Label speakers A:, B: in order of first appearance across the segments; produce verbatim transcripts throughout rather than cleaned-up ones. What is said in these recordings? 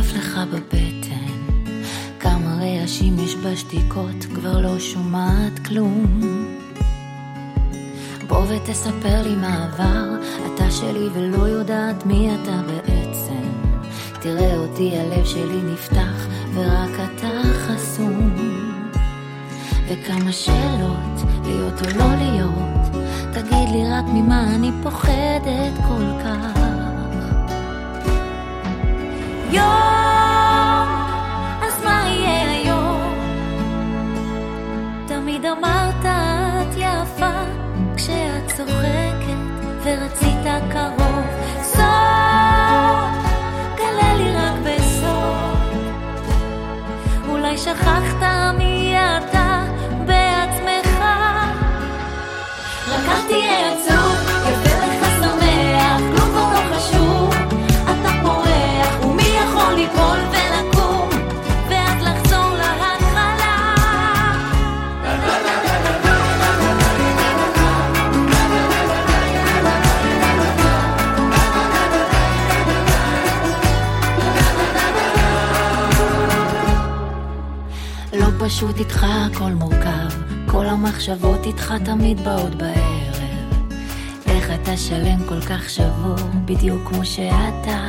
A: עף לך בבטן, כמה רעשים יש בשתיקות, כבר לא שומעת כלום. בוא ותספר לי מה עבר, אתה שלי ולא יודעת מי אתה בעצם. תראה אותי, הלב שלי נפתח ורק אתה חסום. וכמה שאלות, להיות או לא להיות, תגיד לי רק ממה אני פוחדת כל כך. יום, אז מה יהיה היום? תמיד אמרת את יפה כשאת צוחקת ורצית קרוב. סוף, גלה לי רק בסוף, אולי שכחת מי אתה בעצמך. רק אל תהיה עצוב, יפה לך שמח, כלום כבר לא חשוב. אתה פורח ומי יכול ליפול ולקום ואז לחזור להתחלה. לא פשוט איתך, הכל מורכב, כל המחשבות איתך תמיד באות בערב. איך אתה שלם כל כך שבור, בדיוק כמו שאתה.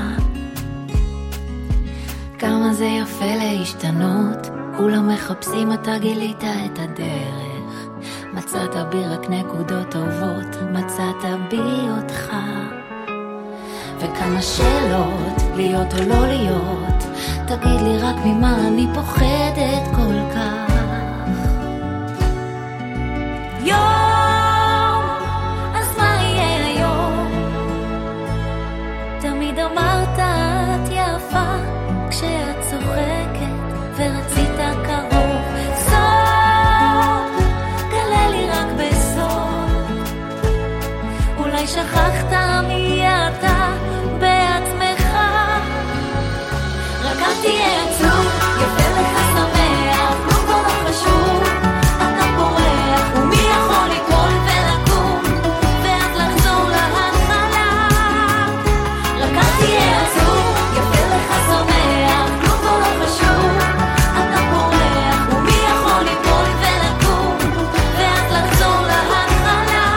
A: כמה זה יפה להשתנות, כולם מחפשים, אתה גילית את הדרך. מצאת בי רק נקודות טובות, מצאת בי אותך. וכמה שאלות, להיות או לא להיות, תגיד לי רק ממה אני פוחדת כל כך. יום, אז מה יהיה היום? תמיד אמרת את יפה כשאת צוחקת ורצית קרוב. סוף, גלה לי רק בסוף, אולי שכחת מי אתה בעצמך. רק אל תהיה עצוב, יפה לך שמח, לא כבר לא חשוב. אתה פורח ומי יכול ליפול ולקום ואז לחזור להתחלה. רק אל תהיה עצוב, יפה לך שמח, לא כבר לא חשוב. אתה פורח ומי יכול ליפול ולקום ואז לחזור להתחלה.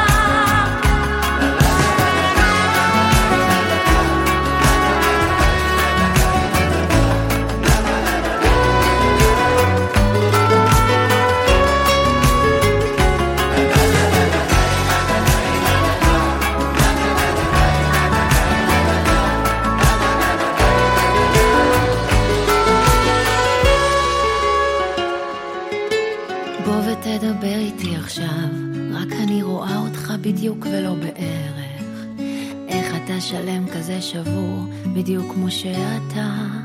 A: בוא ותדבר איתי עכשיו, רק אני רואה אותך בדיוק ולא בערך. איך אתה שלם כזה שבור, בדיוק כמו שאתה.